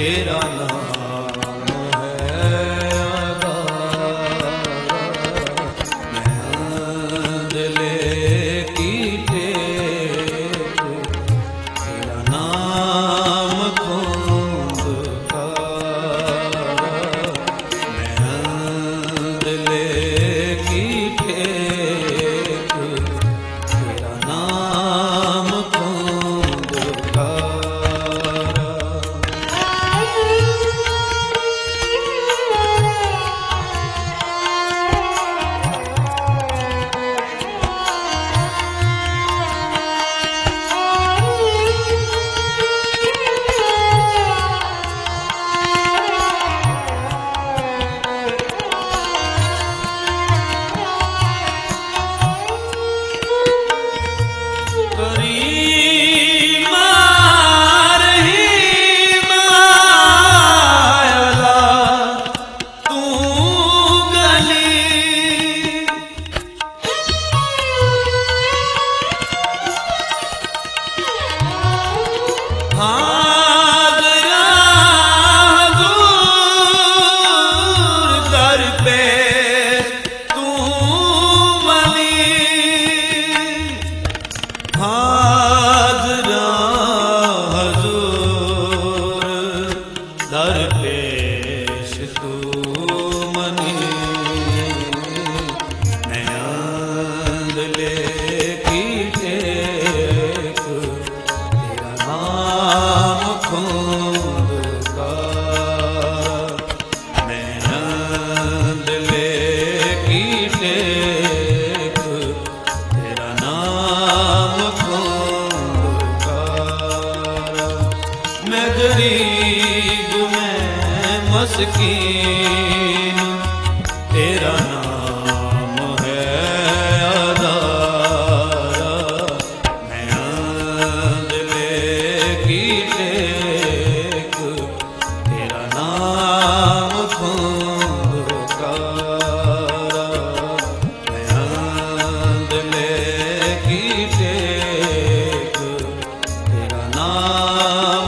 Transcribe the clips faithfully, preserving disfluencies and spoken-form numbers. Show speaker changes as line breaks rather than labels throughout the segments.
तेरा नाम है आधार। मैं अंधले की टेक, तेरा नाम खूंदकारा। मैं अंधले की टेक, तेरा नाम खूंदकारा। दरपेश तू मनी, मैं अंधले की टेक, तेरा नाम खूंदकारा। मैं अंधले की टेक, तेरा नाम खूंदकारा। मैं गरीब मस्कीन, तेरा नाम है आधारा। मैं अंधले की टेक, तेरा नाम खूंदकारा। मैं अंधले की टेक, तेरा नाम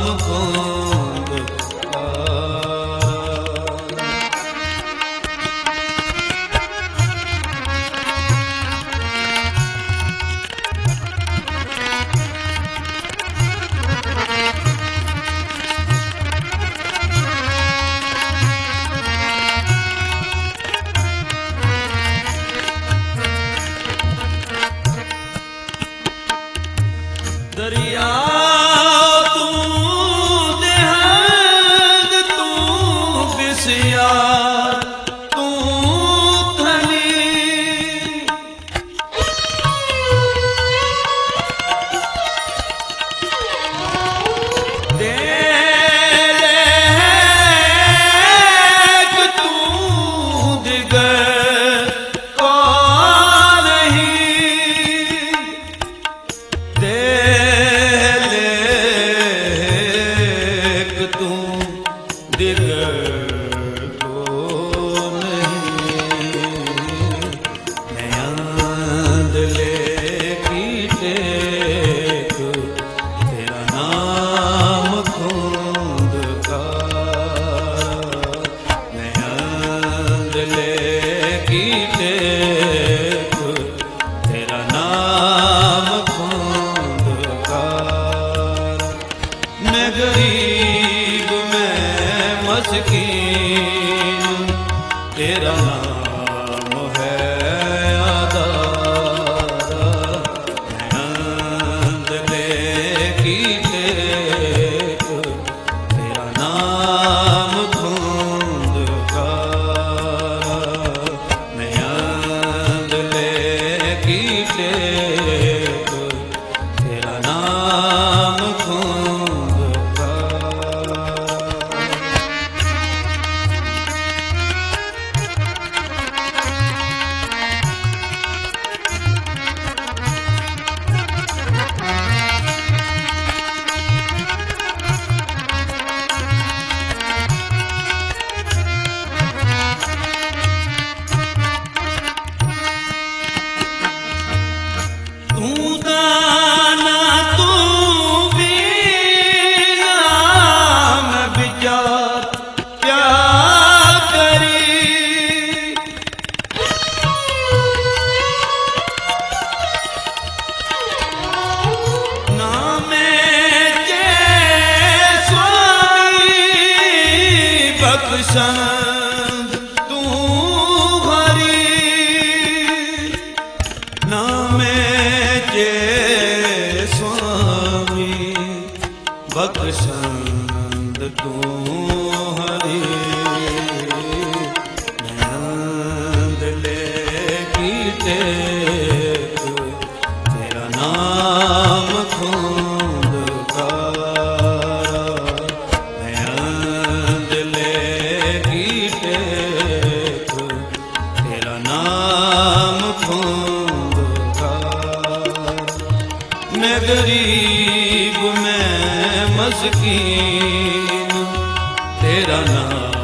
दरिया तू देहंग, तू बिसिया, तू धनी। दे लेक तू दिगर को नहीं। दे तू दिगर को नहीं। मैं अंधले की टेक, तेरा नाम खूंदकारा। मैं अंधले की टेक, तेरा नाम खूंदकारा। मैं गरीब मस्कीन, तेरा नाम है आधारा। मैं अंधले की टेक, तेरा नाम खूंदकारा। मैं अंधले की टेक, तेरा नाम खूंदकारा। बख्शंद तू हरि नामे जे स्वामी बख्शंद तू हरि नयंद ले कीटे तेरा नाम खूंद गरीब मैं मस्कीन तेरा नाम